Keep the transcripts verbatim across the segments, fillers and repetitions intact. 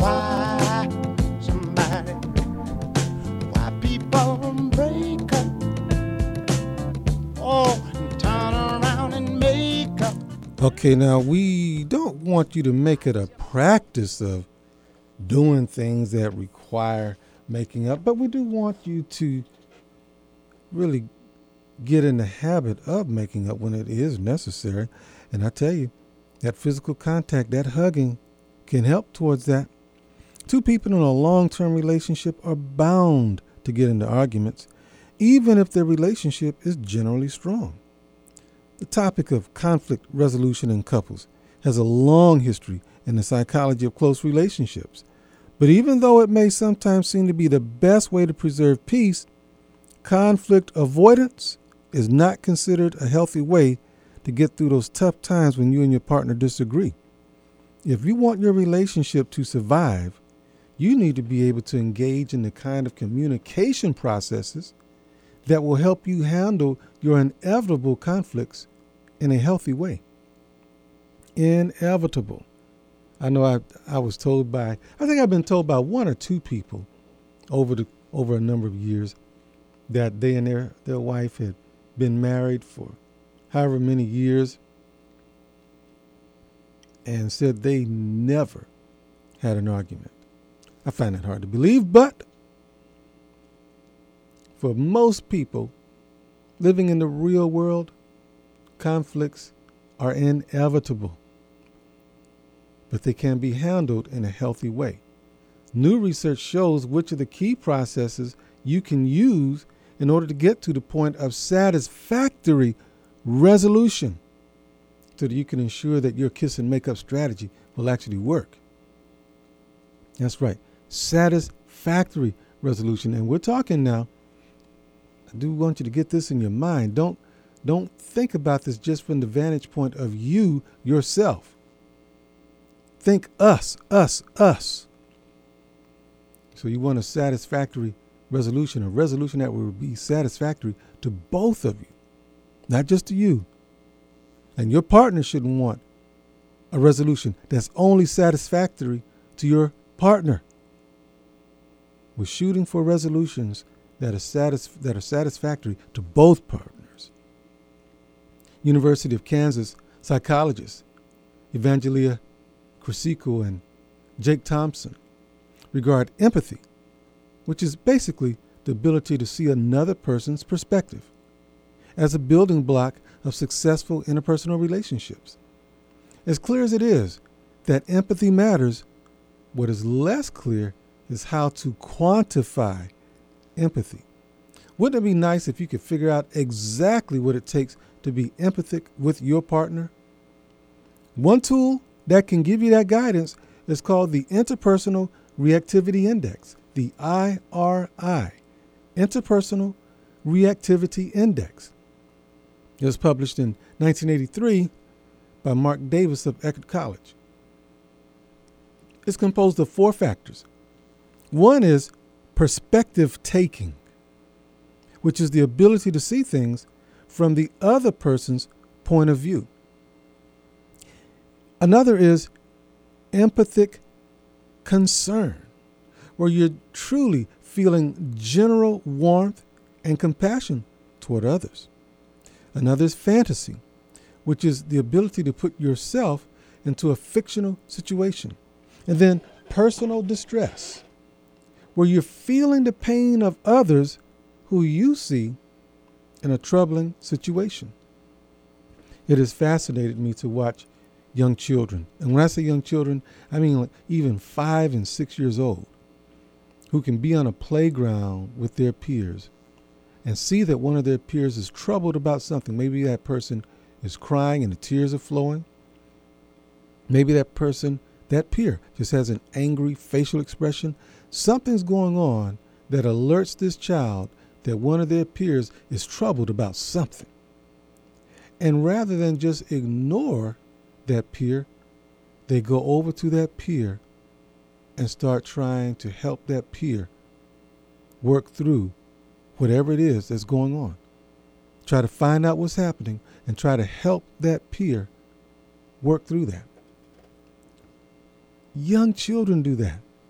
why somebody, why people break up, oh, and turn around and make up. Okay, now we don't want you to make it a practice of doing things that require making up, but we do want you to really get in the habit of making up when it is necessary. And I tell you, that physical contact, that hugging, can help towards that. Two people in a long-term relationship are bound to get into arguments, even if their relationship is generally strong. The topic of conflict resolution in couples has a long history in the psychology of close relationships. But even though it may sometimes seem to be the best way to preserve peace, conflict avoidance is not considered a healthy way to get through those tough times when you and your partner disagree. If you want your relationship to survive, you need to be able to engage in the kind of communication processes that will help you handle your inevitable conflicts in a healthy way. Inevitable. I know I I was told by, I think I've been told by one or two people over the over a number of years that they and their, their wife had been married for however many years and said they never had an argument. I find that hard to believe, but for most people living in the real world, conflicts are inevitable, but they can be handled in a healthy way. New research shows which of the key processes you can use in order to get to the point of satisfactory resolution so that you can ensure that your kiss and make up strategy will actually work. That's right, satisfactory resolution. And we're talking now, I do want you to get this in your mind. Don't, don't think about this just from the vantage point of you yourself. Think us, us, us. So you want a satisfactory resolution, a resolution that will be satisfactory to both of you, not just to you. And your partner shouldn't want a resolution that's only satisfactory to your partner. We're shooting for resolutions that are, satis- that are satisfactory to both partners. University of Kansas psychologists Evangelia Krisico and Jake Thompson regard empathy, which is basically the ability to see another person's perspective, as a building block of successful interpersonal relationships. As clear as it is that empathy matters, what is less clear is how to quantify empathy. Wouldn't it be nice if you could figure out exactly what it takes to be empathic with your partner? One tool that can give you that guidance is called the Interpersonal Reactivity Index, the I R I, Interpersonal Reactivity Index. It was published in nineteen eighty-three by Mark Davis of Eckerd College. It's composed of four factors. One is perspective taking, which is the ability to see things from the other person's point of view. Another is empathic concern, where you're truly feeling general warmth and compassion toward others. Another is fantasy, which is the ability to put yourself into a fictional situation. And then personal distress, where you're feeling the pain of others who you see in a troubling situation. It has fascinated me to watch young children. And when I say young children, I mean like even five and six years old, who can be on a playground with their peers and see that one of their peers is troubled about something. Maybe that person is crying and the tears are flowing. Maybe that person, that peer, just has an angry facial expression. Something's going on that alerts this child that one of their peers is troubled about something. And rather than just ignore that peer, they go over to that peer and start trying to help that peer work through whatever it is that's going on. Try to find out what's happening and try to help that peer work through that. Young children do that.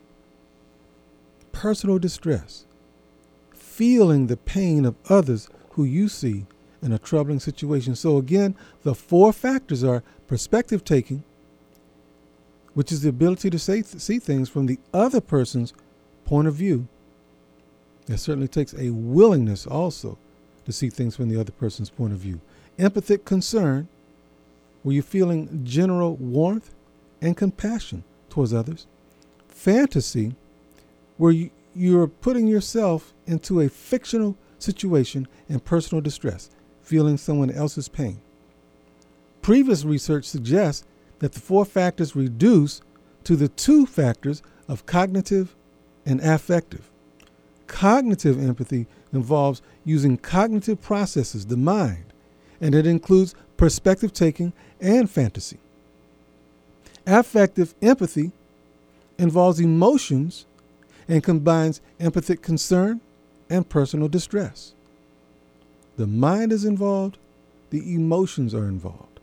personal distress, feeling the pain of others who you see in a troubling situation. So again, the four factors are perspective taking, which is the ability to say, see things from the other person's point of view. It certainly takes a willingness also to see things from the other person's point of view. Empathic concern, where you're feeling general warmth and compassion towards others. Fantasy, where you, you're putting yourself into a fictional situation in personal distress, feeling someone else's pain. Previous research suggests that the four factors reduce to the two factors of cognitive and affective. Cognitive empathy involves using cognitive processes, the mind, and it includes perspective taking and fantasy. Affective empathy involves emotions and combines empathic concern and personal distress. The mind is involved, the emotions are involved.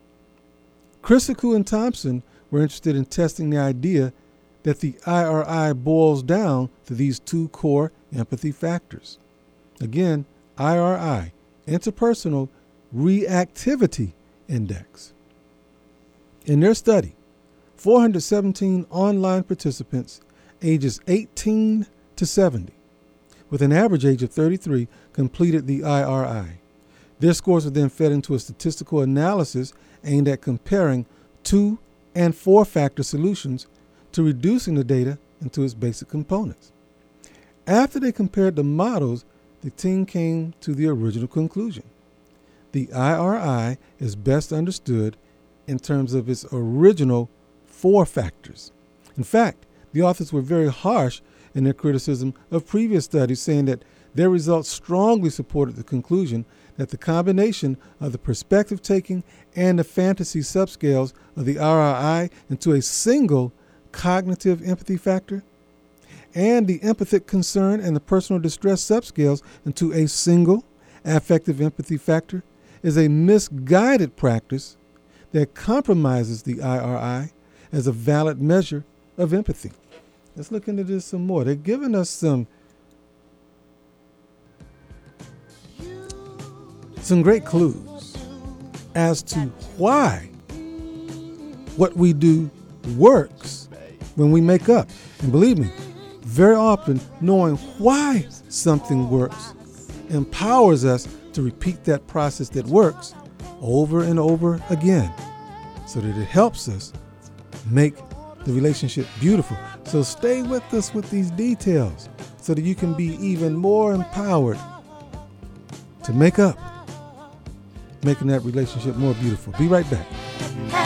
Chrysicu and Thompson were interested in testing the idea that the I R I boils down to these two core empathy factors. Again, I R I, Interpersonal Reactivity Index. In their study, four hundred seventeen online participants ages eighteen to seventy, with an average age of thirty-three, completed the I R I. Their scores were then fed into a statistical analysis aimed at comparing two and four factor solutions to reducing the data into its basic components. After they compared the models, the team came to the original conclusion. The I R I is best understood in terms of its original four factors. In fact, the authors were very harsh in their criticism of previous studies, saying that their results strongly supported the conclusion that the combination of the perspective taking and the fantasy subscales of the I R I into a single cognitive empathy factor, and the empathic concern and the personal distress subscales into a single affective empathy factor, is a misguided practice that compromises the I R I as a valid measure of empathy. Let's look into this some more. They're giving us some some great clues as to why what we do works when we make up. And believe me, very often knowing why something works empowers us to repeat that process that works over and over again, so that it helps us make the relationship beautiful. So stay with us with these details so that you can be even more empowered to make up, making that relationship more beautiful. Be right back.